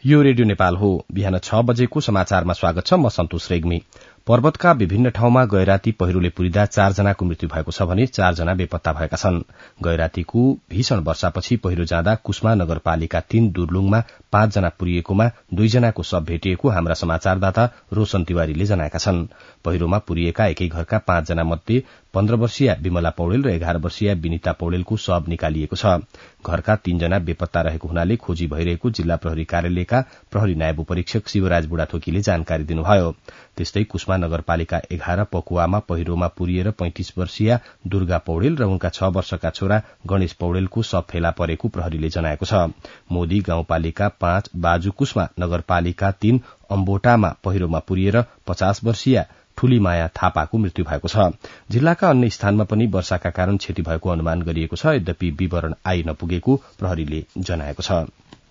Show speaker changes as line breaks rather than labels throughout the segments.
यो रेडियो नेपाल हो। बिहान 6 बजेको समाचारमा स्वागत छ। म सन्तोष रेग्मी। पर्वतका विभिन्न ठाउँमा गैराती पहिरोले पुरिदा 4 जनाको मृत्यु भएको छ भने 4 जना बेपत्ता भएका छन्। गैरातीको भीषण वर्षापछि पहिरो जाँदा कुस्मा नगरपालिका 3 दुर्लुङमा 5 जना पुरिएकोमा 2 जनाको शव भेटिएको हाम्रा समाचारदाता रोशन तिवारीले जनाएका छन्। पहिरोमा पुरिएका एकै घरका 5 जना मध्ये 15 वर्षीय विमला पौडेल र 11 वर्षीय विनिता पौडेलको शव निकालिएको छ। घरका 3 जना बेपत्ता रहेको हुनाले खोजी भइरहेको जिल्ला प्रहरी कार्यालयका प्रहरी नायब उपरीक्षक शिवराज बुढाथोकीले जानकारी दिनुभयो। त्यस्तै कुस्मा नगरपालिका 11 पकुवामा पहिरोमा पुरिएर 35 वर्षीय दुर्गा पौडेल र उनका 6 वर्षका छोरा गणेश पौडेलको शव फेला परेको प्रहरीले जनाएको छ। मोदी गाउँपालिका 5 बाजु कुस्मा नगरपालिका 3 अम्बोटामा पहिरोमा पुरिएर 50 वर्षीय ठूलीमाया थापाको मृत्यु भएको छ। जिल्लाका अन्य स्थानमा पनि वर्षाका कारण क्षति भएको अनुमान गरिएको छ। यद्यपि विवरण आई नपुगेको प्रहरीले जनाएको छ।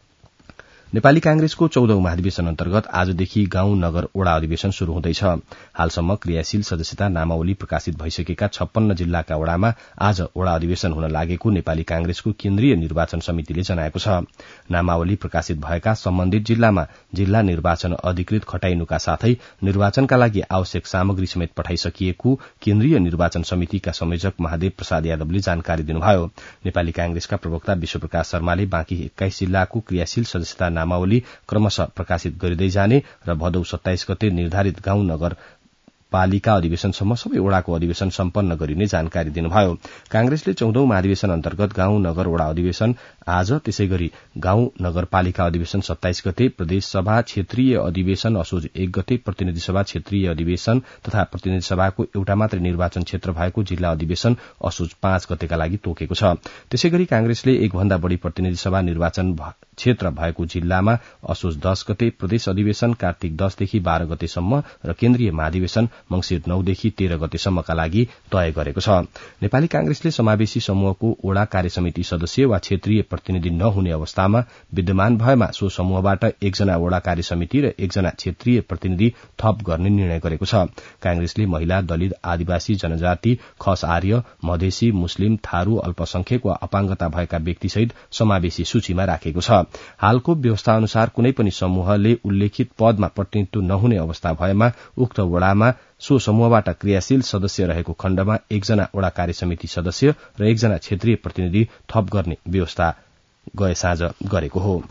नेपाली कांग्रेसको 14औं महाधिवेशन अन्तर्गत आजदेखि गाउँ नगर ओडा अधिवेशन शुरू हुँदैछ। हालसम्म क्रियाशील सदस्यता नामावली प्रकाशित भइसकेका 56 जिल्लाका ओडामा आज ओडा अधिवेशन हुन लागेको नेपाली कांग्रेसको केन्द्रीय निर्वाचन समितिले जनाएको छ। नामावली प्रकाशित भएका सम्बन्धित जिल्लामा जिल्ला निर्वाचन अधिकृत खटाइनुका साथै निर्वाचनका लागि आवश्यक सामग्री समेत पठाइसकिएको केन्द्रीय निर्वाचन समितिका संयोजक महादेव प्रसाद यादवले जानकारी दिनुभयो। नेपाली कांग्रेसका प्रवक्ता विश्वप्रकाश शर्माले बाँकी 21 जिल्लाको क्रियाशील सदस्यता नामावली क्रमशः प्रकाशित गरिँदै जाने र भदौ 27 गते निर्धारित गाउँ नगर पालिका अधिवेशनसम्म सबै ओडाको अधिवेशन सम्पन्न गरिने जानकारी दिनुभयो। कांग्रेसले 14औं महाधिवेशन अन्तर्गत गाउँ नगर ओडा अधिवेशन आज, त्यसैगरी गाउँ नगरपालिका अधिवेशन 27 गते, प्रदेश सभा क्षेत्रीय अधिवेशन असोज 1 गते, प्रतिनिधि सभा क्षेत्रीय अधिवेशन तथा प्रतिनिधि सभाको एउटा मात्रै निर्वाचन क्षेत्र भएको जिल्ला अधिवेशन असोज 5 गतेका लागि तोकेको छ। त्यसैगरी कांग्रेसले 1 भन्दा बढ़ी प्रतिनिधि सभा निर्वाचन क्षेत्र भएको जिल्लामा असोज 10 गते, प्रदेश अधिवेशन कार्तिक 10 देखि 12 गतेसम्म र केन्द्रीय महाधिवेशन मंसिर 9 देखि 13 गतेसम्मका लागि तय गरेको छ। नेपाली कांग्रेसले समावेशी समूहको ओडा कार्यसमिति सदस्य वा क्षेत्रीय प्रतिनिधि नहुने अवस्थामा विद्यमान भएमा सो समूहबाट 1 जना ओडा कार्यसमिति र 1 जना क्षेत्रीय प्रतिनिधि थप गर्ने निर्णय गरेको छ। कांग्रेसले महिला, दलित, आदिवासी जनजाति, खस आर्य, मधेसी, मुस्लिम, थारू, अल्पसंख्यक वा अपाङ्गता भएका व्यक्तिसहित समावेशी सूचीमा राखेको छ। हालको व्यवस्था अनुसार कुनै पनि समूहले उल्लेखित पदमा प्रतिनिधित्व नहुने अवस्था भएमा उक्त ओडामा सो समूहबाट क्रियाशील सदस्य रहेको खण्डमा 1 जना ओडा कार्यसमिति सदस्य र 1 जना क्षेत्रीय प्रतिनिधि थप गर्ने व्यवस्था गए साँझ गरेको हो।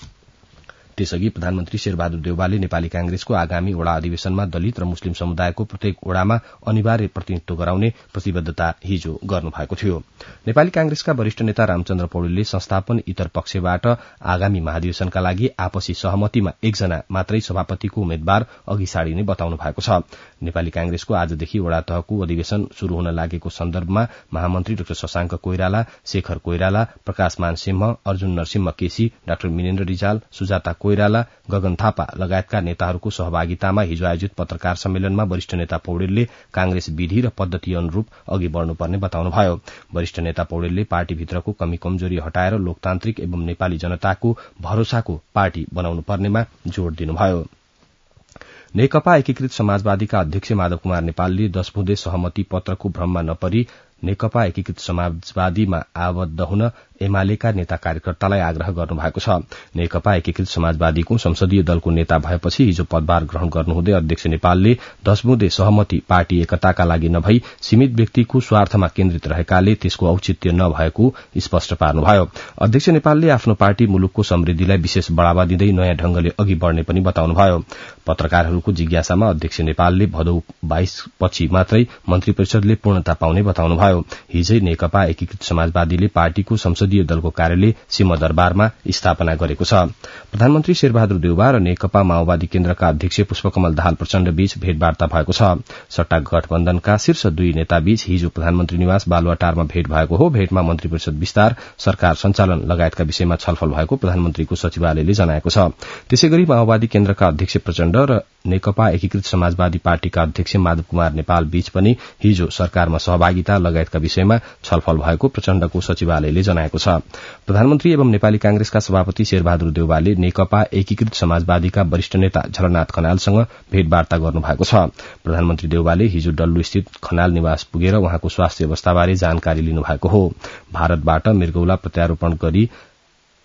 त्यसअघि प्रधानमन्त्री शेरबहादुर देउवाले नेपाली कांग्रेसको आगामी ओडा अधिवेशनमा दलित र मुस्लिम समुदायको प्रत्येक ओडामा अनिवार्य प्रतिनिधित्व गराउने प्रतिबद्धता हिजो गर्नुभएको थियो। नेपाली कांग्रेसका वरिष्ठ नेता रामचन्द्र पौडेलले संस्थापन इतर पक्षबाट आगामी महाधिवेशनका लागि आपसी सहमतिमा 1 जना मात्रै सभापतिको उम्मेद्वार अघि सारिने बताउनु भएको छ। नेपाली कांग्रेसको आजदेखि ओडा तहको अधिवेशन शुरू हुन लागेको सन्दर्भमा महामन्त्री doctor Shashanka Koirala, Shekhar Koirala, Prakashman Singh, Arjun Narsingh K C, doctor Minendra Rijal, Sujata Koirala, Gagan Thapa लगायतका नेताहरूको सहभागितामा हिजो आयोजित पत्रकार सम्मेलनमा वरिष्ठ नेता पौडेलले कांग्रेस विधि र पद्धति अनुरूप अघि बढ़नुपर्ने बताउनुभयो। वरिष्ठ नेता पौडेलले पार्टीभित्रको कमी कमजोरी हटाएर लोकतान्त्रिक एवं नेपाली जनताको भरोसाको पार्टी बनाउनु पर्नेमा जोड़ दिनुभयो। नेकपा एकीकृत समाजवादीका अध्यक्ष माधव कुमार नेपालले 10 बुँदे सहमति पत्रको भ्रममा नपरी नेकपा एकीकृत समाजवादीमा आबद्ध हुन एमालेका नेता कार्यकर्तालाई आग्रह गर्नुभएको छ। नेकपा एकीकृत समाजवादीको संसदीय दलको नेता भएपछि हिजो पदभार ग्रहण गर्नुहुँदै अध्यक्ष नेपालले 10 बुँदे सहमति पार्टी एकताका लागि नभई सीमित व्यक्तिको स्वार्थमा केन्द्रित रहेकाले त्यसको औचित्य नभएको स्पष्ट पार्नुभयो। अध्यक्ष नेपालले आफ्नो पार्टी मुलुकको समृद्धिलाई विशेष बढ़ावा दिँदै नयाँ ढंगले अघि बढ़ने पनि बताउनुभयो। पत्रकारहरूको जिज्ञासामा अध्यक्ष नेपालले भदौ 22 पछि मात्रै मन्त्री परिषदले पूर्णता पाउने बताउनुभयो। हिजै नेकपा एकीकृत समाजवादीले पार्टीको संसदीय दलको कार्यालय सिंहदरबारमा स्थापना गरेको छ। प्रधानमन्त्री शेरबहादुर देउवा र नेकपा माओवादी केन्द्रका अध्यक्ष पुष्पकमल दाहाल प्रचण्ड बीच भेटवार्ता भएको छ। सट्टा गठबन्धनका शीर्ष 2 नेता बीच हिजो प्रधानमन्त्री निवास बालुवाटारमा भेट भएको हो। भेटमा मन्त्री परिषद विस्तार, सरकार सञ्चालन लगायतका विषयमा छलफल भएको प्रधानमन्त्रीको सचिवालयले जनाएको छ। त्यसैगरी माओवादी केन्द्रका अध्यक्ष प्रचण्ड र नेकपा एकीकृत समाजवादी पार्टीका अध्यक्ष माधव कुमार नेपाल बीच पनि हिजो सरकारमा सहभागिता लगायतका विषयमा छलफल भएको प्रचण्डको सचिवालयले जनाएको छ। प्रधानमन्त्री एवं नेपाली कांग्रेसका सभापति शेरबहादुर देउवाले नेकपा एकीकृत समाजवादीका वरिष्ठ नेता झलनाथ खनालसँग भेटवार्ता गर्नुभएको छ। प्रधानमन्त्री देउवाले हिजो डल्लु स्थित खनाल निवास पुगेर उहाँको स्वास्थ्य अवस्थाबारे जानकारी लिनुभएको हो। भारतबाट मृगौला प्रत्यारोपण गरी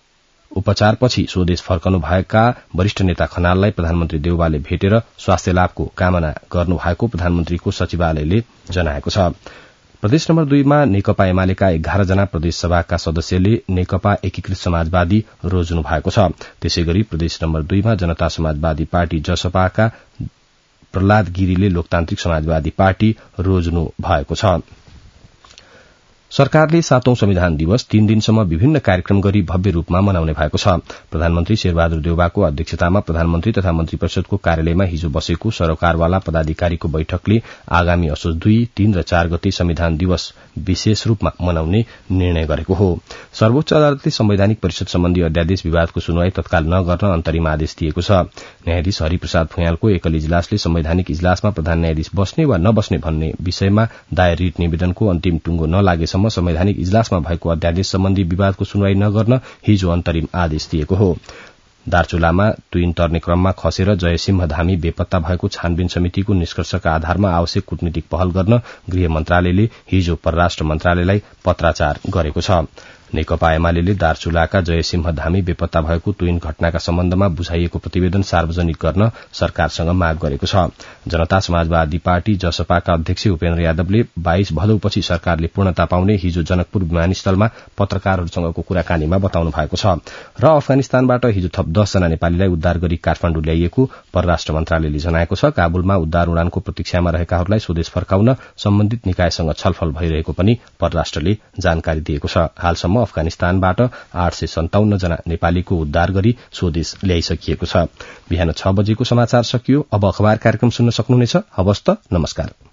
उपचारपछि स्वदेश फर्कनु भएका वरिष्ठ नेता खनाललाई प्रधानमन्त्री देउवाले भेटेर स्वास्थ्य लाभको कामना गर्नुभएको प्रधानमन्त्रीको सचिवालयले जनाएको छ। प्रदेश नम्बर 2 मा नेकपा एमालेका 11 जना प्रदेश सभाका सदस्यले नेकपा एकीकृत समाजवादी रोज्नु भएको छ। त्यसैगरी प्रदेश नम्बर 2 मा जनता समाजवादी पार्टी जसपाका प्रहलाद गिरीले लोकतान्त्रिक समाजवादी पार्टी रोज्नु भएको छ। सरकारले 7औं संविधान दिवस 3 दिनसम्म विभिन्न कार्यक्रम गरी भव्य रूपमा मनाउने भएको छ। प्रधानमन्त्री शेरबहादुर देउवाको अध्यक्षतामा प्रधानमन्त्री तथा मन्त्री परिषदको कार्यालयमा हिजो बसेको सरोकारवाला पदाधिकारीको बैठकले आगामी असोज 2, 3 र 4 गते संविधान दिवस विशेष रूपमा मनाउने निर्णय गरेको हो। सर्वोच्च अदालतले संवैधानिक परिषद सम्बन्धी अध्यादेश विवादको सुनवाई तत्काल नगर्न अन्तरिम आदेश दिएको छ। न्यायाधीश हरिप्रसाद फुयालको एकल इजलासले संवैधानिक इजलासमा प्रधान न्यायाधीश बस्ने वा नबस्ने भन्ने विषयमा दायर रिट निवेदनको अन्तिम टुंगो नलागेसम्म संवैधानिक इजलासमा भएको अध्यादेश सम्बन्धी विवादको सुनवाई नगर्न हिजो अन्तरिम आदेश दिएको हो। दार्चुलामा तुइन तर्ने क्रममा खसेर जयसिंह धामी बेपत्ता भएको छानबिन समितिको निष्कर्षका आधारमा आवश्यक कूटनीतिक पहल गर्न गृह मन्त्रालयले हिजो परराष्ट्र मन्त्रालयलाई पत्राचार गरेको छ। नेकपा एमालेले दार्चुलाका जयसिंह धामी बेपत्ता भएको तुइन घटनाका सम्बन्धमा बुझाइएको प्रतिवेदन सार्वजनिक गर्न सरकारसँग माग गरेको छ। जनता समाजवादी पार्टी जसपाका अध्यक्ष उपेन्द्र यादवले 22 भदौपछि सरकारले पूर्णता पाउने हिजो जनकपुर विमानस्थलमा पत्रकारहरूसँगको कुराकानीमा बताउनु भएको छ। र अफगानिस्तानबाट हिजो थप 10 जना नेपालीलाई उद्धार गरी काठमाण्डु ल्याइएको परराष्ट्र मन्त्रालयले जनाएको छ। काबुलमा उद्धार उडानको प्रतीक्षामा रहेकाहरूलाई स्वदेश फर्काउन सम्बन्धित निकायसँग छलफल भइरहेको पनि परराष्ट्रले जानकारी दिएको छ। हालसम्म अफगानिस्तानबाट 857 जना नेपालीको उद्धार गरी स्वदेश ल्याइसकिएको छ। बिहान 6 बजेको समाचार सकियो। अब अखबार कार्यक्रम सुन्न सक्नुहुनेछ। हवस् त, नमस्कार।